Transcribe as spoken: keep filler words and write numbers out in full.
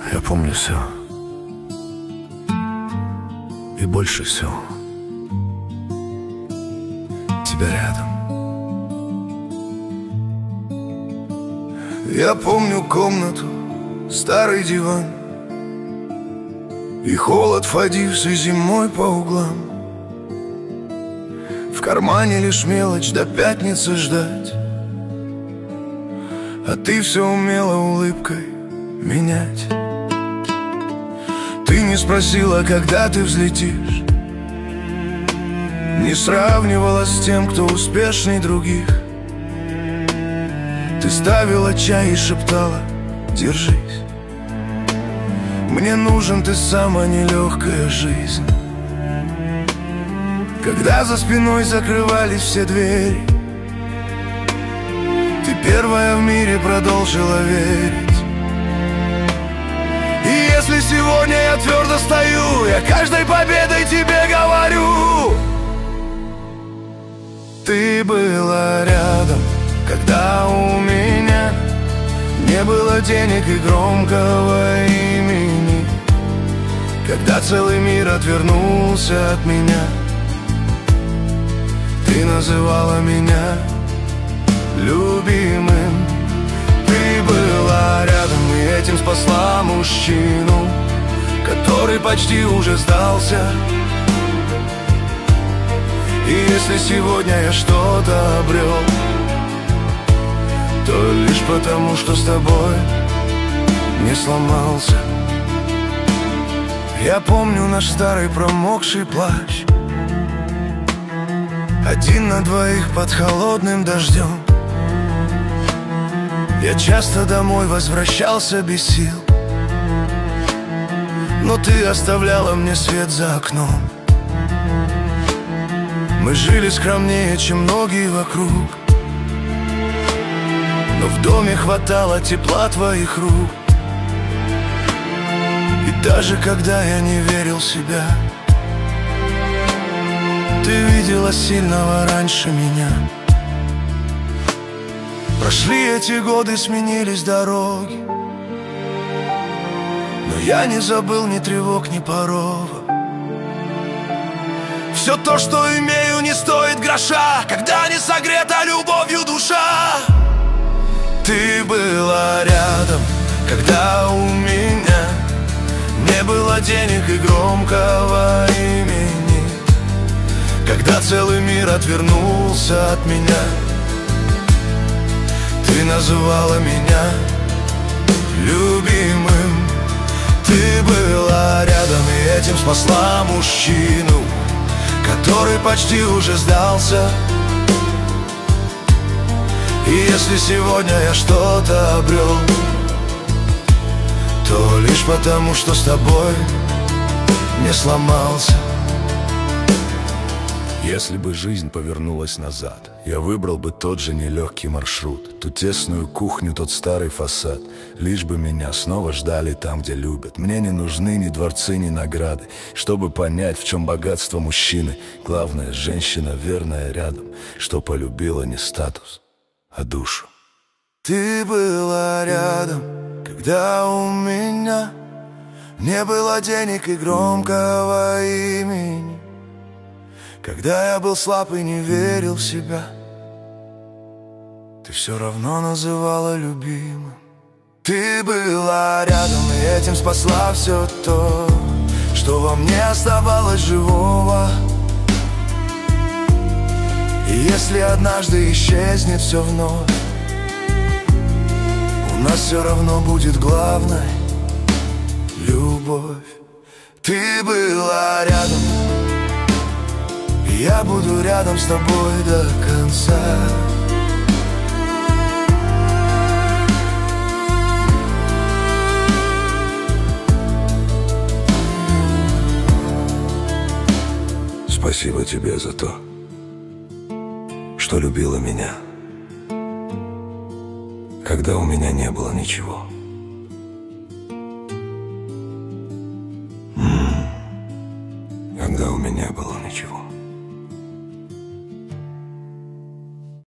Я помню все. И больше всего тебя рядом. Я помню комнату, старый диван и холод, входивший зимой по углам. В кармане лишь мелочь, до пятницы ждать, а ты все умела улыбкой менять. Ты не спросила, когда ты взлетишь, не сравнивала с тем, кто успешней других. Ты ставила чай и шептала: держись, мне нужен ты сам, а не легкая жизнь. Когда за спиной закрывались все двери, ты первая в мире продолжила верить. И если сегодня я твердо стою, я каждой победой тебе говорю: ты была рядом, когда у меня не было денег и громкого имени, когда целый мир отвернулся от меня. Ты называла меня любимым. Ты была рядом, и этим спасла мужчину, который почти уже сдался. И если сегодня я что-то обрел, то лишь потому, что с тобой не сломался. Я помню наш старый промокший плащ, один на двоих под холодным дождем. Я часто домой возвращался без сил, но ты оставляла мне свет за окном. Мы жили скромнее, чем многие вокруг, но в доме хватало тепла твоих рук. И даже когда я не верил в себя, ты видела сильного раньше меня. Прошли эти годы, сменились дороги, но я не забыл ни тревог, ни порога. Все то, что имею, не стоит гроша, когда не согрета любовью душа. Ты была рядом, когда у меня не было денег и громкого имени, когда целый мир отвернулся от меня. Ты называла меня любимым. Ты была рядом, и этим спасла мужчину, который почти уже сдался. И если сегодня я что-то обрел, то лишь потому, что с тобой не сломался. Если бы жизнь повернулась назад, я выбрал бы тот же нелегкий маршрут, ту тесную кухню, тот старый фасад. Лишь бы меня снова ждали там, где любят. Мне не нужны ни дворцы, ни награды, чтобы понять, в чем богатство мужчины. Главное, женщина верная рядом, что полюбила не статус, а душу. Ты была рядом, когда у меня не было денег и громкого имени, когда я был слаб и не верил в себя. Ты все равно называла любимым. Ты была рядом, и этим спасла все то, что во мне оставалось живого. И если однажды исчезнет все вновь, у нас все равно будет главной любовь. Ты была рядом, и я буду рядом с тобой до конца. Спасибо тебе за то, что любила меня, когда у меня не было ничего.